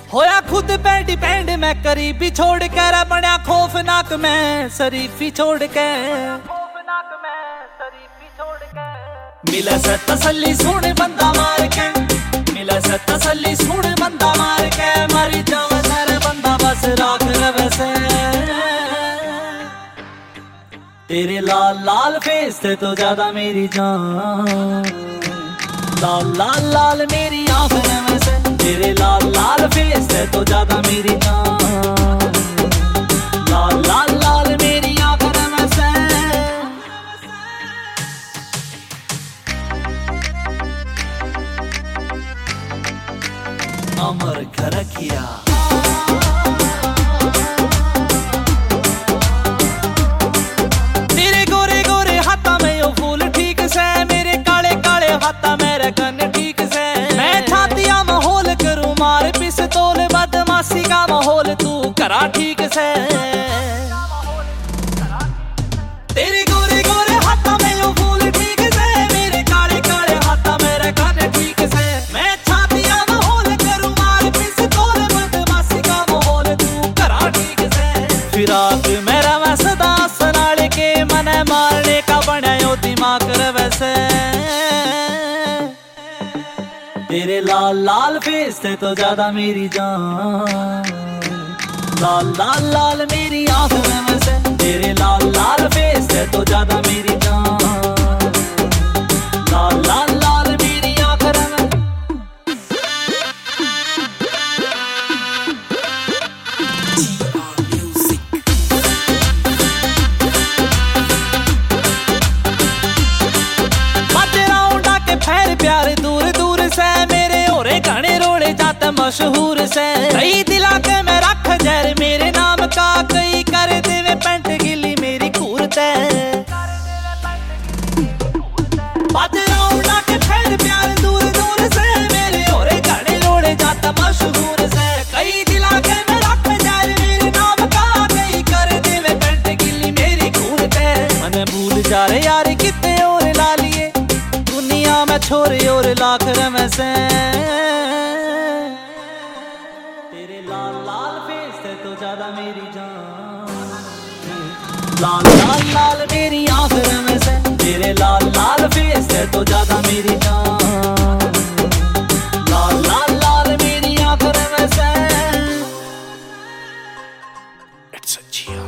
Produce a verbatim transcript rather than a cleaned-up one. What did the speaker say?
होया खुद पे डिपेंड मैं करीबी छोड़ कर बना खौफनाक मैं शरीफी छोड़ के खौफनाक मैं शरीफी छोड़ के मिला से तसल्ली सुन बंदा मार के मिला से तसल्ली सुन बंदा मार के मरी जावे सारे बंदा बस राख रवे से तेरे लाल लाल फेस से तो ज्यादा मेरी जान लाल लाल लाल मेरी आंखें में से तेरे लाल लाल फेस है तो ज्यादा मेरी जान लाल लाल लाल मेरी आंखें में से अमर घर किया तेरे गोरे गोरे हाथा में यो फूल ठीक से मेरे काले काले हाथा मेरे कन ठीक से मैं छातिया माहौल करूं मार पिस्तौल बदमाशी का माहौल तू करा ठीक से तेरे गोरे गोरे हाथा में यो फूल ठीक से मेरे काले काले हाथा मेरे कन ठीक से मैं छातिया माहौल करूं मार पिस्तौल बदमाशी का माहौल तू करा ठीक से फिराक मेरा मैं सदा सनाले के मन मारने का बनायो दिमाग वैसे तेरे लाल लाल फेस से तो ज्यादा मेरी जान लाल लाल लाल मेरी आंखें में से तेरे लाल लाल फेस से तो ज्यादा मेरी जान लाल लाल लाल मेरी आंखें में फैर प्यार दूर दूर से मेरे ओरे गाने रोले जाते मशहूर से कई दिला के मैं रख जर मेरे नाम का कई कर देवे पेंट गिली मेरी खूरते बाजरा के फैर प्यार दूर दूर से मेरे ओरे गाने रोले जाते मशहूर से कई दिला के मैं रख जर मेरे नाम का कई कर देवे पेंट गिली मेरी खूरते मन भूल जा रे यार कितने और ला लिए मैं छोरे और लाख में से तेरे लाल लाल फेस से तो ज्यादा मेरी जान लाल लाल लाल मेरी आंखें में से तेरे लाल लाल फेस से तो ज्यादा मेरी जान लाल लाल लाल मेरी आंखें में से It's a